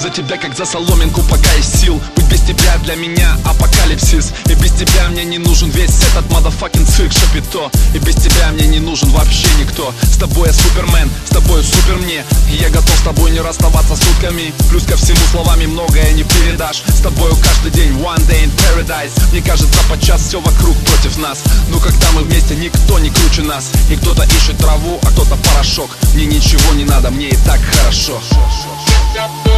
За тебя как за соломинку, пока есть сил. Быть без тебя для меня апокалипсис. И без тебя мне не нужен весь этот motherfucking цирк Шапито. И без тебя мне не нужен вообще никто. С тобой я супермен, с тобой супер мне. И я готов с тобой не расставаться сутками. Плюс ко всему словами многое не передашь. С тобою каждый день one day in paradise. Мне кажется, подчас все вокруг против нас. Но когда мы вместе, никто не круче нас. И кто-то ищет траву, а кто-то порошок. Мне ничего не надо, мне и так хорошо.